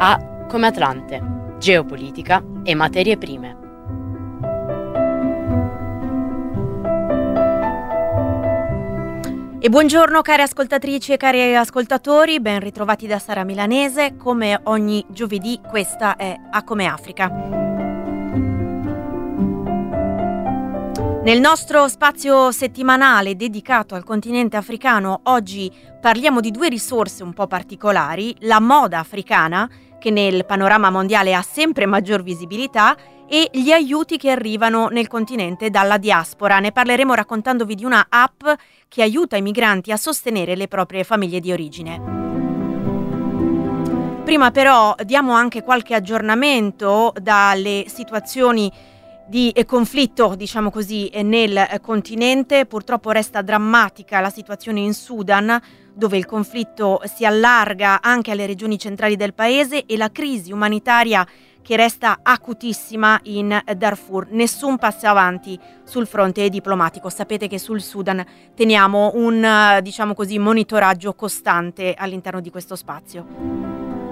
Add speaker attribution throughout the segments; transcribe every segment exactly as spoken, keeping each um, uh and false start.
Speaker 1: A come Atlante, geopolitica e materie prime.
Speaker 2: E buongiorno cari ascoltatrici e cari ascoltatori, ben ritrovati da Sara Milanese. Come ogni giovedì questa è A come Africa. Nel nostro spazio settimanale dedicato al continente africano oggi parliamo di due risorse un po' particolari: la moda africana, che nel panorama mondiale ha sempre maggior visibilità, e gli aiuti che arrivano nel continente dalla diaspora. Ne parleremo raccontandovi di una app che aiuta i migranti a sostenere le proprie famiglie di origine. Prima però diamo anche qualche aggiornamento dalle situazioni di conflitto, diciamo così, nel continente. Purtroppo resta drammatica la situazione in Sudan, dove il conflitto si allarga anche alle regioni centrali del paese e la crisi umanitaria che resta acutissima in Darfur. Nessun passo avanti sul fronte diplomatico. Sapete che sul Sudan teniamo un, diciamo così, monitoraggio costante all'interno di questo spazio.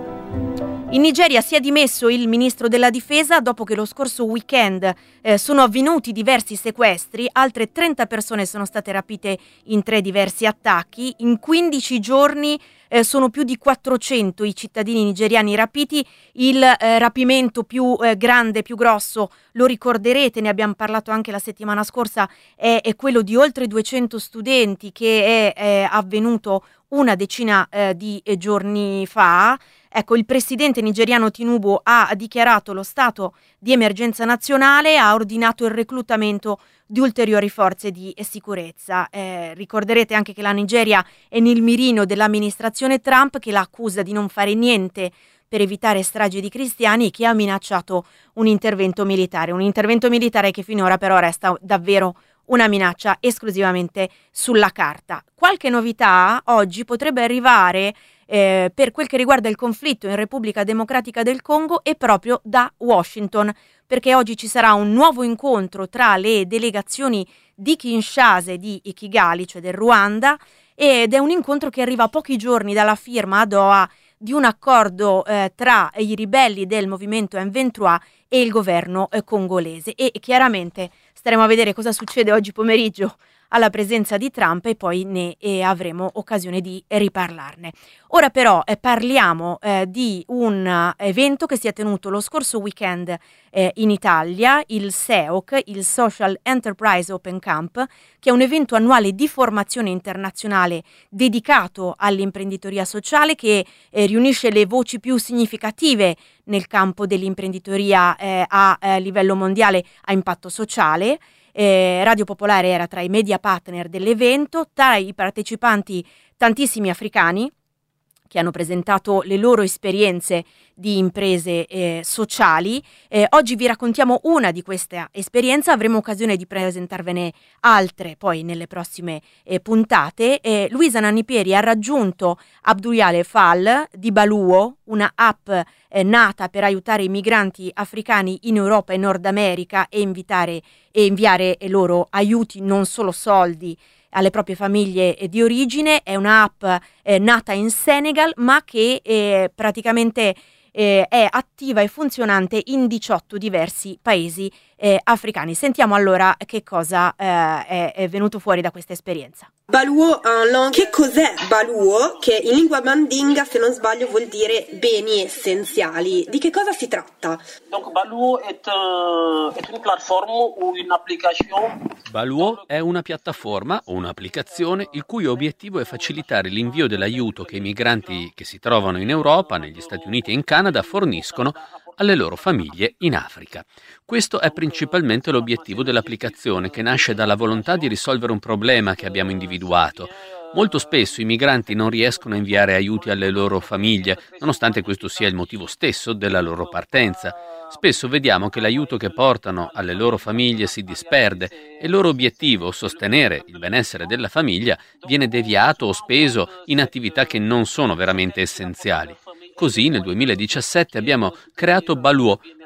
Speaker 2: In Nigeria si è dimesso il ministro della difesa dopo che lo scorso weekend eh, sono avvenuti diversi sequestri. Altre trenta persone sono state rapite in tre diversi attacchi. In quindici giorni eh, sono più di quattrocento i cittadini nigeriani rapiti. Il eh, rapimento più eh, grande, più grosso, lo ricorderete, ne abbiamo parlato anche la settimana scorsa, è, è quello di oltre duecento studenti che è, è avvenuto una decina eh, di eh, giorni fa. Ecco, il presidente nigeriano Tinubu ha dichiarato lo stato di emergenza nazionale e ha ordinato il reclutamento di ulteriori forze di sicurezza. Eh, ricorderete anche che la Nigeria è nel mirino dell'amministrazione Trump, che la accusa di non fare niente per evitare stragi di cristiani e che ha minacciato un intervento militare. Un intervento militare che finora però resta davvero una minaccia esclusivamente sulla carta. Qualche novità oggi potrebbe arrivare eh, per quel che riguarda il conflitto in Repubblica Democratica del Congo e proprio da Washington, perché oggi ci sarà un nuovo incontro tra le delegazioni di Kinshasa e di Kigali, cioè del Ruanda, ed è un incontro che arriva a pochi giorni dalla firma a Doha di un accordo eh, tra i ribelli del movimento M venttré e il governo eh, congolese. E chiaramente staremo a vedere cosa succede oggi pomeriggio alla presenza di Trump e poi ne eh, avremo occasione di riparlarne. Ora però eh, parliamo eh, di un uh, evento che si è tenuto lo scorso weekend eh, in Italia, il S E O C, il Social Enterprise Open Camp, che è un evento annuale di formazione internazionale dedicato all'imprenditoria sociale che eh, riunisce le voci più significative nel campo dell'imprenditoria eh, a eh, livello mondiale a impatto sociale. Eh, Radio Popolare era tra i media partner dell'evento, tra i partecipanti tantissimi africani che hanno presentato le loro esperienze di imprese eh, sociali. Eh, oggi vi raccontiamo una di queste esperienze, avremo occasione di presentarvene altre poi nelle prossime eh, puntate. Eh, Luisa Nannipieri ha raggiunto Abdouyale Fall di Baluo, una app eh, nata per aiutare i migranti africani in Europa e Nord America e invitare e inviare eh, loro aiuti, non solo soldi, alle proprie famiglie di origine. È un'app eh, nata in Senegal ma che eh, praticamente eh, è attiva e funzionante in diciotto diversi paesi eh, africani. Sentiamo allora che cosa eh, è, è venuto fuori da questa esperienza.
Speaker 3: Baluo en langue. Che cos'è Baluo? Che in lingua mandinga, se non sbaglio, vuol dire beni essenziali. Di che cosa si tratta?
Speaker 4: Donc Baluo est, euh, est une plateforme ou une application.
Speaker 5: Baluo è una piattaforma o un'applicazione il cui obiettivo è facilitare l'invio dell'aiuto che i migranti che si trovano in Europa, negli Stati Uniti e in Canada forniscono alle loro famiglie in Africa. Questo è principalmente l'obiettivo dell'applicazione, che nasce dalla volontà di risolvere un problema che abbiamo individuato. Molto spesso i migranti non riescono a inviare aiuti alle loro famiglie, nonostante questo sia il motivo stesso della loro partenza. Spesso vediamo che l'aiuto che portano alle loro famiglie si disperde e il loro obiettivo, sostenere il benessere della famiglia, viene deviato o speso in attività che non sono veramente essenziali. Così nel duemiladiciassette abbiamo creato Baluo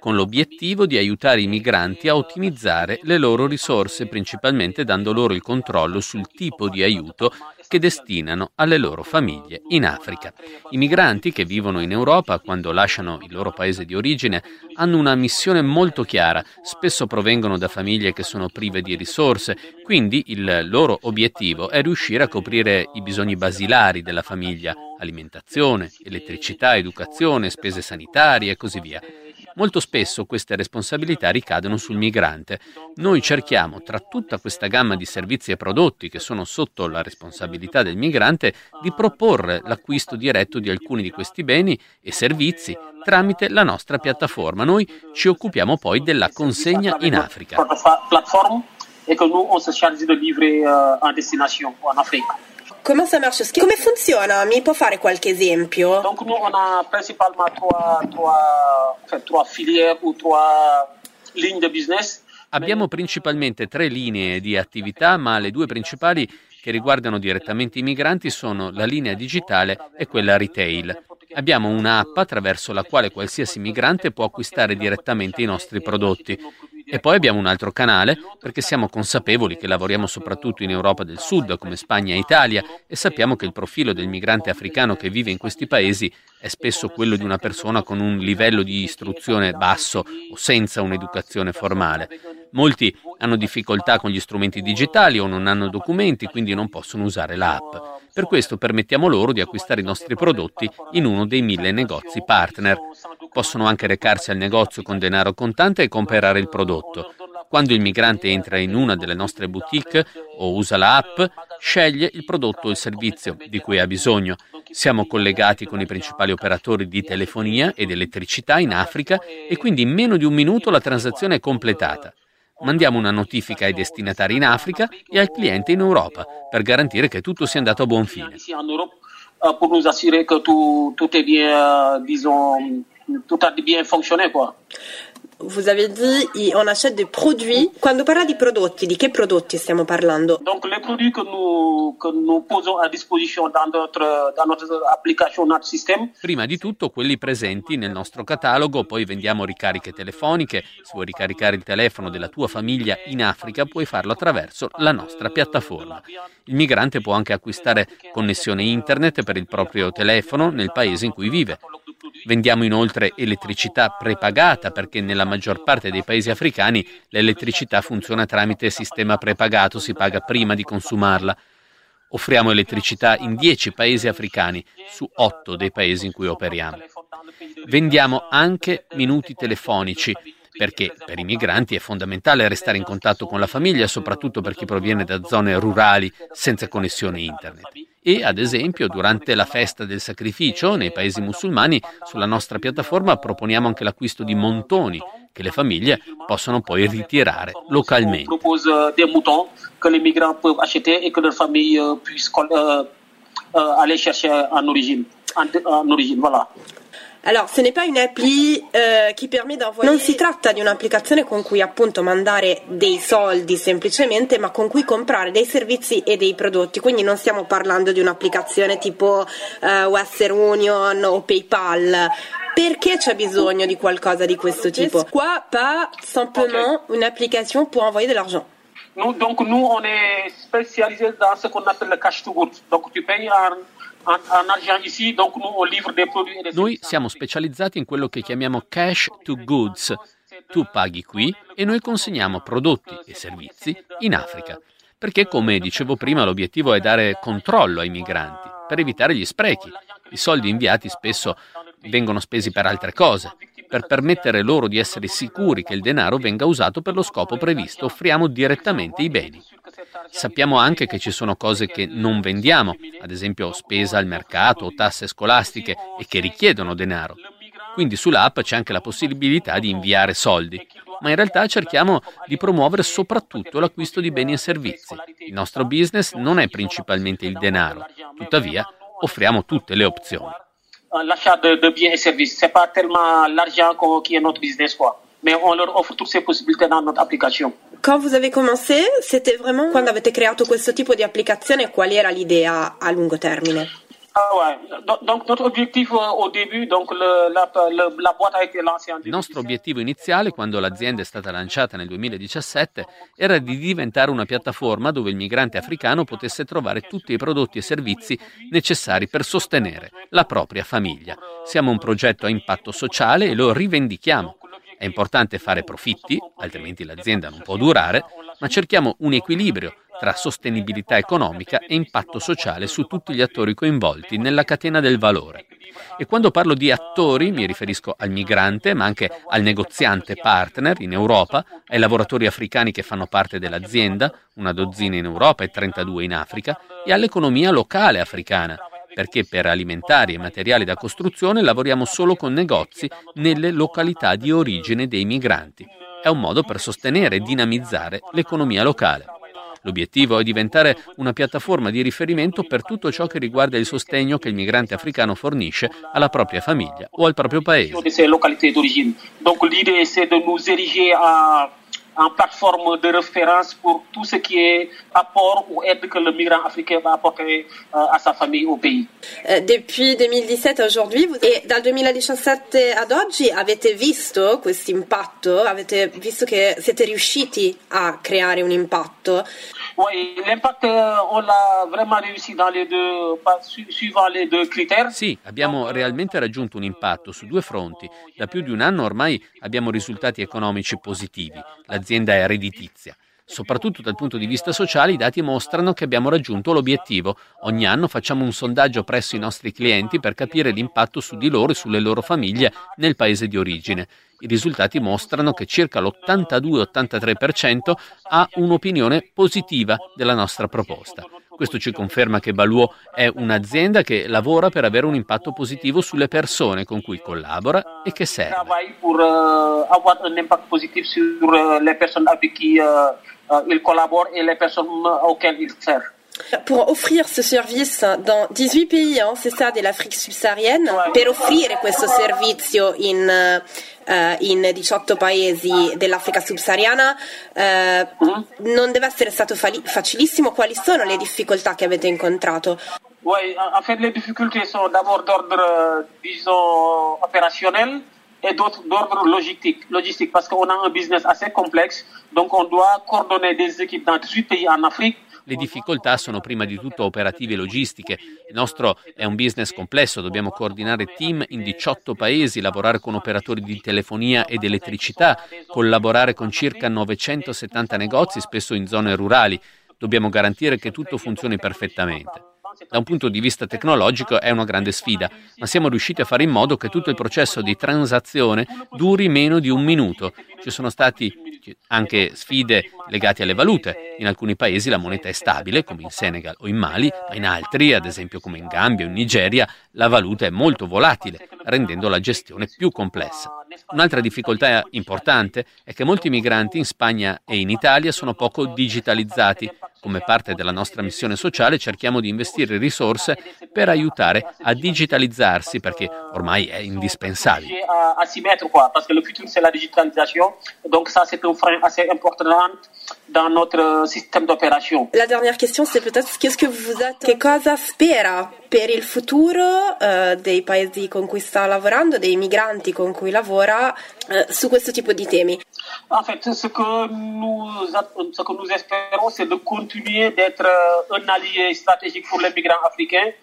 Speaker 5: con l'obiettivo di aiutare i migranti a ottimizzare le loro risorse, principalmente dando loro il controllo sul tipo di aiuto che destinano alle loro famiglie in Africa. I migranti che vivono in Europa, quando lasciano il loro paese di origine, hanno una missione molto chiara, spesso provengono da famiglie che sono prive di risorse, quindi il loro obiettivo è riuscire a coprire i bisogni basilari della famiglia: alimentazione, elettricità, educazione, spese sanitarie e così via. Molto spesso queste responsabilità ricadono sul migrante. Noi cerchiamo, tra tutta questa gamma di servizi e prodotti che sono sotto la responsabilità del migrante, di proporre l'acquisto diretto di alcuni di questi beni e servizi tramite la nostra piattaforma. Noi ci occupiamo poi della consegna in Africa.
Speaker 4: Piattaforma e che noi si charge di livrer a destination in Africa.
Speaker 3: Comment ça marche? Come funziona? Mi può fare qualche esempio?
Speaker 4: Donc nous on a principalement trois trois enfin, trois filières ou trois lignes de business.
Speaker 5: Abbiamo principalmente tre linee di attività, ma le due principali che riguardano direttamente i migranti sono la linea digitale e quella retail. Abbiamo un'app attraverso la quale qualsiasi migrante può acquistare direttamente i nostri prodotti. E poi abbiamo un altro canale, perché siamo consapevoli che lavoriamo soprattutto in Europa del Sud, come Spagna e Italia, e sappiamo che il profilo del migrante africano che vive in questi paesi è spesso quello di una persona con un livello di istruzione basso o senza un'educazione formale. Molti hanno difficoltà con gli strumenti digitali o non hanno documenti, quindi non possono usare l'app. Per questo permettiamo loro di acquistare i nostri prodotti in uno dei mille negozi partner. Possono anche recarsi al negozio con denaro contante e comprare il prodotto. Quando il migrante entra in una delle nostre boutique o usa l'app, sceglie il prodotto o il servizio di cui ha bisogno. Siamo collegati con i principali operatori di telefonia ed elettricità in Africa e quindi in meno di un minuto la transazione è completata. Mandiamo una notifica ai destinatari in Africa e al cliente in Europa per garantire che tutto sia andato a buon fine.
Speaker 4: Per nous assurer que tout tout est bien, disons, tout a bien fonctionné, quoi.
Speaker 3: Vous avez dit on achète des produits. Quando parla di prodotti, di che prodotti stiamo parlando?
Speaker 4: Donc les produits que nous que nous posons à disposition dans notre dans notre application, notre système.
Speaker 5: Prima di tutto quelli presenti nel nostro catalogo, poi vendiamo ricariche telefoniche. Se vuoi ricaricare il telefono della tua famiglia in Africa, puoi farlo attraverso la nostra piattaforma. Il migrante può anche acquistare connessione internet per il proprio telefono nel paese in cui vive. Vendiamo inoltre elettricità prepagata, perché nella maggior parte dei paesi africani l'elettricità funziona tramite sistema prepagato, si paga prima di consumarla. Offriamo elettricità in dieci paesi africani su otto dei paesi in cui operiamo. Vendiamo anche minuti telefonici, perché per i migranti è fondamentale restare in contatto con la famiglia, soprattutto per chi proviene da zone rurali senza connessione internet. E, ad esempio, durante la festa del sacrificio nei paesi musulmani, sulla nostra piattaforma proponiamo anche l'acquisto di montoni che le famiglie possono poi ritirare localmente.
Speaker 4: Propose des moutons que les migrants peuvent acheter et que leur famille puisse aller chercher en origine, en origine, voilà.
Speaker 3: Alors, ce n'est pas une appli euh, qui permet d'envoyer... Non si tratta di un'applicazione con cui appunto mandare dei soldi semplicemente, ma con cui comprare dei servizi e dei prodotti. Quindi non stiamo parlando di un'applicazione tipo uh, Western Union o PayPal. Perché c'è bisogno di qualcosa di questo tipo? Quoi pas simplement une application pour envoyer de l'argent?
Speaker 4: Nous, donc nous on est spécialisé dans ce qu'on appelle le cash to goods. Donc tu payes en
Speaker 5: Noi siamo specializzati in quello che chiamiamo cash to goods. Tu paghi qui e noi consegniamo prodotti e servizi in Africa. Perché, come dicevo prima, l'obiettivo è dare controllo ai migranti, per evitare gli sprechi. I soldi inviati spesso vengono spesi per altre cose. Per permettere loro di essere sicuri che il denaro venga usato per lo scopo previsto, offriamo direttamente i beni. Sappiamo anche che ci sono cose che non vendiamo, ad esempio spesa al mercato o tasse scolastiche, e che richiedono denaro. Quindi sull'app c'è anche la possibilità di inviare soldi, ma in realtà cerchiamo di promuovere soprattutto l'acquisto di beni e servizi. Il nostro business non è principalmente il denaro, tuttavia offriamo tutte le opzioni.
Speaker 4: L'achat de, de biens et services, c'est pas tellement l'argent qui est notre business, quoi. Mais on leur offre toutes ces possibilités dans notre application.
Speaker 3: Quand vous avez commencé, c'était vraiment... Quando avete creato questo tipo di applicazione, qual era l'idea a lungo termine?
Speaker 5: Il nostro obiettivo iniziale, quando l'azienda è stata lanciata nel duemiladiciassette, era di diventare una piattaforma dove il migrante africano potesse trovare tutti i prodotti e servizi necessari per sostenere la propria famiglia. Siamo un progetto a impatto sociale e lo rivendichiamo. È importante fare profitti, altrimenti l'azienda non può durare, ma cerchiamo un equilibrio tra sostenibilità economica e impatto sociale su tutti gli attori coinvolti nella catena del valore. E quando parlo di attori mi riferisco al migrante, ma anche al negoziante partner in Europa, ai lavoratori africani che fanno parte dell'azienda, una dozzina in Europa e trentadue in Africa, e all'economia locale africana, perché per alimentari e materiali da costruzione lavoriamo solo con negozi nelle località di origine dei migranti. È un modo per sostenere e dinamizzare l'economia locale. L'obiettivo è diventare una piattaforma di riferimento per tutto ciò che riguarda il sostegno che il migrante africano fornisce alla propria famiglia o al proprio paese.
Speaker 4: en plateforme de référence pour tout ce qui est apport ou aide que le migrant africain va apporter euh, à sa famille au pays.
Speaker 3: Euh, depuis duemiladiciassette à aujourd'hui, vous... e dal duemiladiciassette ad oggi avete visto questo impatto? Avete visto che siete riusciti a creare un impatto?
Speaker 4: Oui, l'impact, on l'a vraiment réussi dans les deux, suivant les deux critères.
Speaker 5: Sì, abbiamo realmente raggiunto un impatto su due fronti. Da più di un anno ormai abbiamo risultati economici positivi. L'azienda è redditizia. Soprattutto dal punto di vista sociale i dati mostrano che abbiamo raggiunto l'obiettivo. Ogni anno facciamo un sondaggio presso i nostri clienti per capire l'impatto su di loro e sulle loro famiglie nel paese di origine. I risultati mostrano che circa l'ottantadue ottantatré per cento ha un'opinione positiva della nostra proposta. Questo ci conferma che Baluo è un'azienda che lavora per avere un impatto positivo sulle persone con cui collabora e che serve.
Speaker 4: Travaille pour euh, avoir un impact positif sur euh, les personnes avec qui euh, euh, il collabore et les personnes auxquelles il sert.
Speaker 3: Pour offrir ce service dans diciotto pays, hein, c'est ça, dell'Africa subsaharienne, per offrire questo servizio in, uh, in diciotto paesi dell'Africa subsahariana uh, mm-hmm. non deve essere stato fali- facilissimo. Quali sono le difficoltà che avete incontrato?
Speaker 4: Oui, en fait les difficultés sont d'abord d'ordre, disons, opérationnel et d'autres d'ordre logistique, logistique parce qu'on a un business assez complexe, donc on doit coordonner des équipes dans diciotto pays en Afrique.
Speaker 5: Le difficoltà sono prima di tutto operative e logistiche. Il nostro è un business complesso, dobbiamo coordinare team in diciotto paesi, lavorare con operatori di telefonia ed elettricità, collaborare con circa novecentosettanta negozi, spesso in zone rurali. Dobbiamo garantire che tutto funzioni perfettamente. Da un punto di vista tecnologico è una grande sfida, ma siamo riusciti a fare in modo che tutto il processo di transazione duri meno di un minuto. Ci sono stati anche sfide legate alle valute. In alcuni paesi la moneta è stabile, come in Senegal o in Mali, ma in altri, ad esempio come in Gambia o in Nigeria, la valuta è molto volatile, rendendo la gestione più complessa. Un'altra difficoltà importante è che molti migranti in Spagna e in Italia sono poco digitalizzati. Come parte della nostra missione sociale cerchiamo di investire risorse per aiutare a digitalizzarsi, perché ormai è indispensabile.
Speaker 4: À s'y mettre, quoi, parce que le futur c'est la digitalisation, donc ça c'est un frein assez important dans notre système d'opération.
Speaker 3: La dernière question c'est peut-être qu'est-ce que vous êtes, che cosa spera per il futuro uh, dei paesi con cui sta lavorando, dei migranti con cui lavora uh, su questo tipo di temi?
Speaker 4: En fait, ce que nous, ce que nous espérons, c'est de continuer d'être un allié stratégique pour les migrants africains.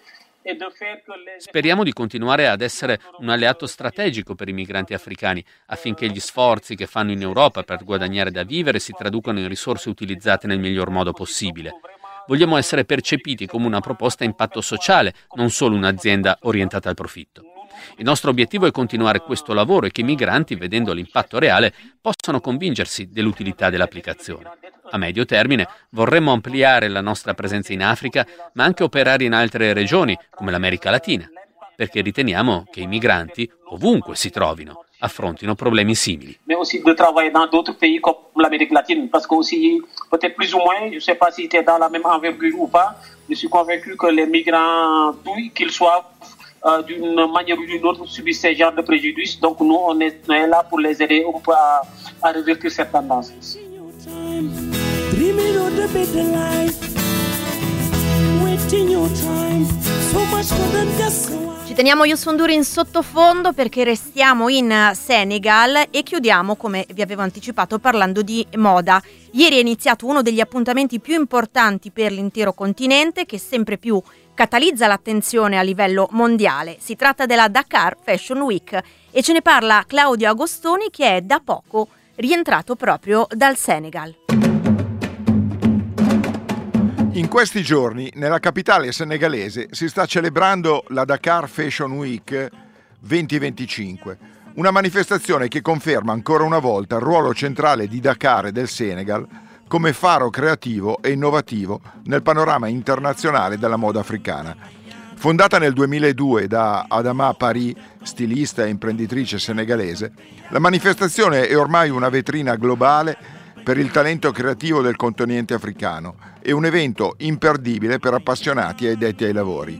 Speaker 5: Speriamo di continuare ad essere un alleato strategico per i migranti africani, affinché gli sforzi che fanno in Europa per guadagnare da vivere si traducano in risorse utilizzate nel miglior modo possibile. Vogliamo essere percepiti come una proposta a impatto sociale, non solo un'azienda orientata al profitto. Il nostro obiettivo è continuare questo lavoro e che i migranti, vedendo l'impatto reale, possano convincersi dell'utilità dell'applicazione. A medio termine vorremmo ampliare la nostra presenza in Africa, ma anche operare in altre regioni, come l'America Latina, perché riteniamo che i migranti, ovunque si trovino, affrontino problemi simili.
Speaker 4: Mais aussi de travailler dans d'autres pays comme l'Amérique latine, parce que aussi, peut-être plus ou moins, je ne sais pas si tu es dans la même envergure ou pas, je suis convaincu que les migrants, d'où qu'ils soient, Euh, d'une manière ou d'une autre subissent ce genre de préjudice. Donc nous, on est, on est là pour les aider un peu à, à revertir cette tendance.
Speaker 6: Dreaming of the better life, waiting your time.
Speaker 2: Ci teniamo Youssou N'Dour in sottofondo perché restiamo in Senegal e chiudiamo, come vi avevo anticipato, parlando di moda. Ieri è iniziato uno degli appuntamenti più importanti per l'intero continente, che sempre più catalizza l'attenzione a livello mondiale. Si tratta della Dakar Fashion Week e ce ne parla Claudio Agostoni, che è da poco rientrato proprio dal Senegal.
Speaker 6: In questi giorni nella capitale senegalese si sta celebrando la Dakar Fashion Week venti venticinque, una manifestazione che conferma ancora una volta il ruolo centrale di Dakar e del Senegal come faro creativo e innovativo nel panorama internazionale della moda africana. Fondata nel duemiladue da Adama Paris, stilista e imprenditrice senegalese, la manifestazione è ormai una vetrina globale per il talento creativo del continente africano e un evento imperdibile per appassionati e addetti ai lavori.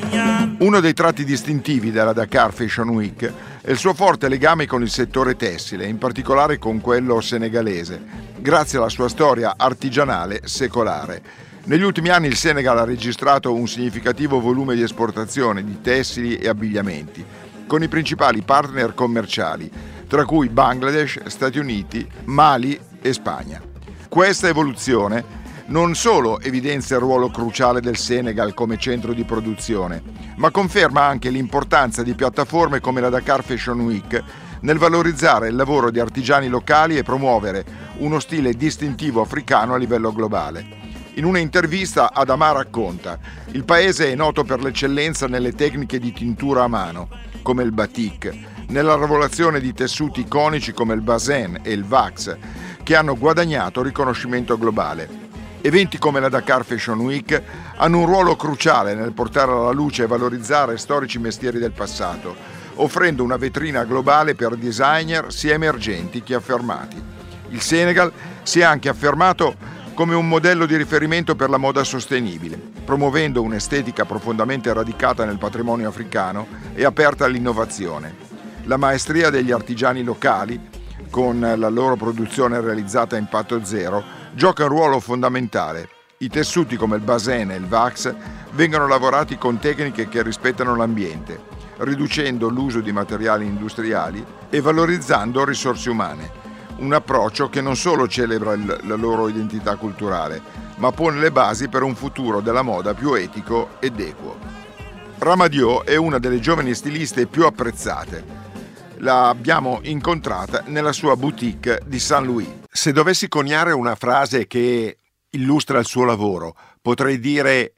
Speaker 6: Uno dei tratti distintivi della Dakar Fashion Week è il suo forte legame con il settore tessile, in particolare con quello senegalese, grazie alla sua storia artigianale secolare. Negli ultimi anni il Senegal ha registrato un significativo volume di esportazione di tessili e abbigliamenti, con i principali partner commerciali, tra cui Bangladesh, Stati Uniti, Mali e Spagna. Questa evoluzione non solo evidenzia il ruolo cruciale del Senegal come centro di produzione, ma conferma anche l'importanza di piattaforme come la Dakar Fashion Week nel valorizzare il lavoro di artigiani locali e promuovere uno stile distintivo africano a livello globale. In una intervista Adama racconta: il paese è noto per l'eccellenza nelle tecniche di tintura a mano, come il batik, nella lavorazione di tessuti iconici come il bazen e il vax, che hanno guadagnato riconoscimento globale. Eventi come la Dakar Fashion Week hanno un ruolo cruciale nel portare alla luce e valorizzare storici mestieri del passato, offrendo una vetrina globale per designer sia emergenti che affermati. Il Senegal si è anche affermato come un modello di riferimento per la moda sostenibile, promuovendo un'estetica profondamente radicata nel patrimonio africano e aperta all'innovazione. La maestria degli artigiani locali, con la loro produzione realizzata a impatto zero, gioca un ruolo fondamentale. I tessuti come il bazen e il vax vengono lavorati con tecniche che rispettano l'ambiente, riducendo l'uso di materiali industriali e valorizzando risorse umane. Un approccio che non solo celebra il, la loro identità culturale, ma pone le basi per un futuro della moda più etico ed equo. Rama Diop è una delle giovani stiliste più apprezzate. La abbiamo incontrata nella sua boutique di Saint Louis. Se dovessi coniare una frase che illustra il suo lavoro, potrei dire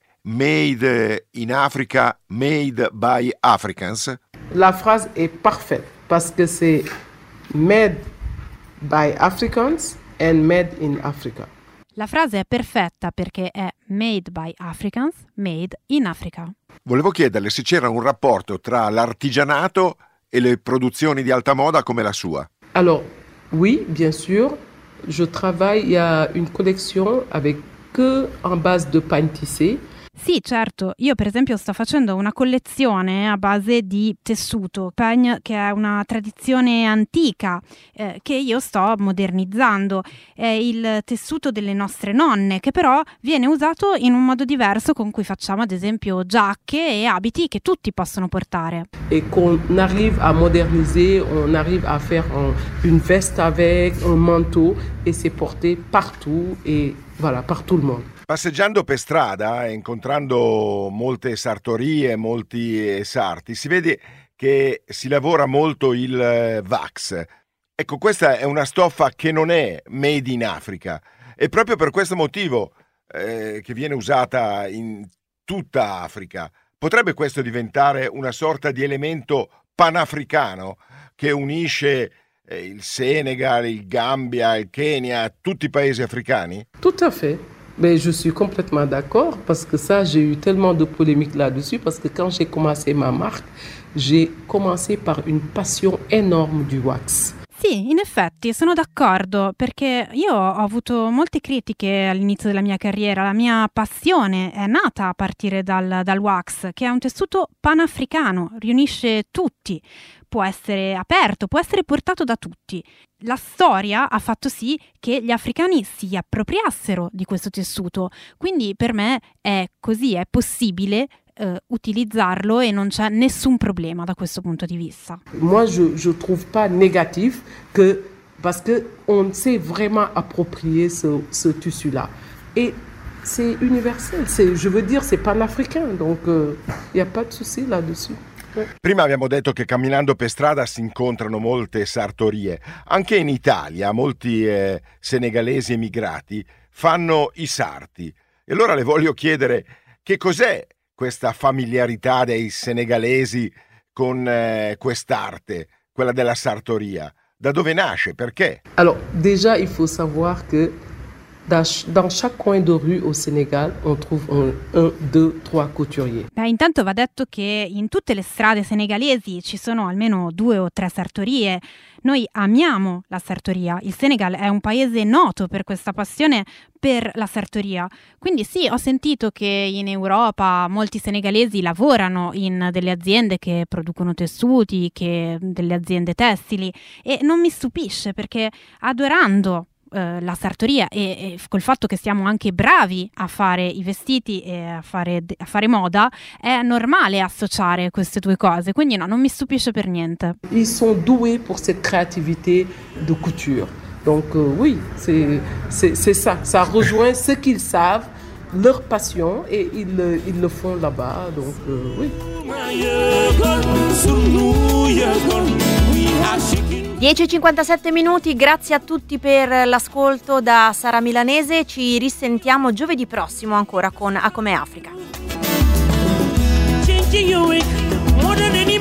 Speaker 6: made in Africa, made by Africans.
Speaker 7: La phrase est parfaite parce que c'est made by Africans and made in Africa.
Speaker 8: La frase è perfetta perché è made by Africans, made in Africa.
Speaker 6: Volevo chiederle se c'era un rapporto tra l'artigianato e le produzioni di alta moda come la sua.
Speaker 7: Alors, oui, bien sûr. Je travaille, il y a une collection avec que en base de pagne tissé.
Speaker 8: Sì, certo. Io per esempio sto facendo una collezione a base di tessuto, pagne, che è una tradizione antica eh, che io sto modernizzando. È il tessuto delle nostre nonne, che però viene usato in un modo diverso con cui facciamo ad esempio giacche e abiti che tutti possono portare.
Speaker 7: Et qu'on arrive à moderniser, on arrive à faire un, une veste avec, un manteau et c'est porté partout et voilà, par tout le monde.
Speaker 6: Passeggiando per strada e incontrando molte sartorie, molti sarti, si vede che si lavora molto il vax. Ecco, questa è una stoffa che non è made in Africa e proprio per questo motivo eh, che viene usata in tutta Africa. Potrebbe questo diventare una sorta di elemento panafricano che unisce eh, il Senegal, il Gambia, il Kenya, tutti i paesi africani?
Speaker 7: Tout à fait. Mais je suis complètement d'accord parce que ça, j'ai eu tellement de polémiques là-dessus parce que quand j'ai commencé ma marque, j'ai commencé par une passion énorme du wax.
Speaker 8: Sì, in effetti sono d'accordo perché io ho avuto molte critiche all'inizio della mia carriera. La mia passione è nata a partire dal, dal wax, che è un tessuto panafricano, riunisce tutti, può essere aperto, può essere portato da tutti. La storia ha fatto sì che gli africani si appropriassero di questo tessuto, quindi per me è così, è possibile eh, utilizzarlo e non c'è nessun problema da questo punto di vista.
Speaker 7: Moi je je trouve pas négatif que parce que on s'est vraiment approprié ce ce tissu là et c'est universel, c'est je veux dire c'est panafricain donc il euh, y a pas de souci là-dessus.
Speaker 6: Prima abbiamo detto che camminando per strada si incontrano molte sartorie. Anche in Italia molti eh, senegalesi emigrati fanno i sarti. E allora le voglio chiedere che cos'è questa familiarità dei senegalesi con eh, quest'arte, quella della sartoria. Da dove nasce? Perché?
Speaker 7: Alors déjà il faut savoir que Dans, dans chaque coin de rue au Sénégal, on trouve un, un, deux, trois couturiers.
Speaker 8: Beh, intanto va detto che in tutte le strade senegalesi ci sono almeno due o tre sartorie. Noi amiamo la sartoria. Il Senegal è un paese noto per questa passione per la sartoria. Quindi sì, ho sentito che in Europa molti senegalesi lavorano in delle aziende che producono tessuti, che delle aziende tessili, e non mi stupisce perché adorando la sartoria e, e col fatto che siamo anche bravi a fare i vestiti e a fare, a fare moda, è normale associare queste due cose, quindi no, non mi stupisce per niente.
Speaker 7: Ils sont doués pour cette créativité de couture, donc euh, oui, c'est, c'est, c'est ça, ça rejoint ce qu'ils savent, leur passion et ils, ils le font là-bas, donc euh, oui.
Speaker 2: dieci e cinquantasette minuti, grazie a tutti per l'ascolto da Sara Milanese, ci risentiamo giovedì prossimo ancora con A Come Africa.